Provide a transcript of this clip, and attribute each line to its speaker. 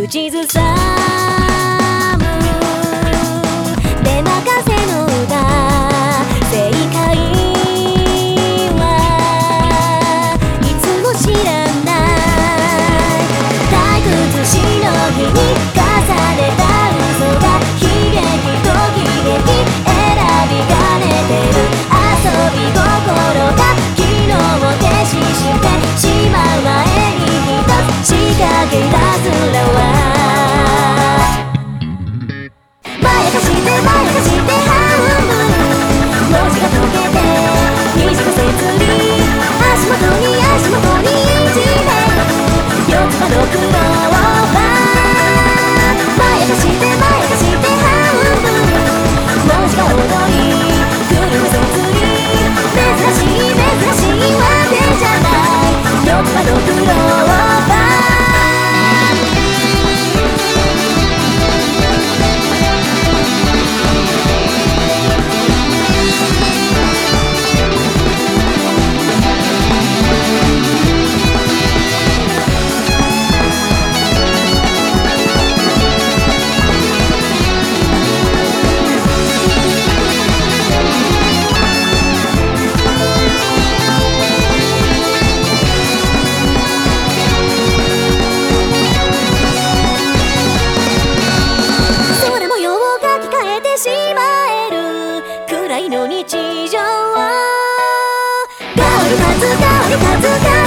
Speaker 1: 口ずさむ出任せの歌正解はいつも知らない退屈しの日に重ねた嘘が悲劇と喜劇選びかねてる遊び心が昨日を消ししてしまう前に一つ仕掛けたずらはまやかして半分文字が溶けて虹がせずに足元にいじめ四つ葉のクローバーまやかして半分文字が踊り狂わせずに珍しいわけじゃない四つ葉のクローバーしまえるくらいの日常変わる数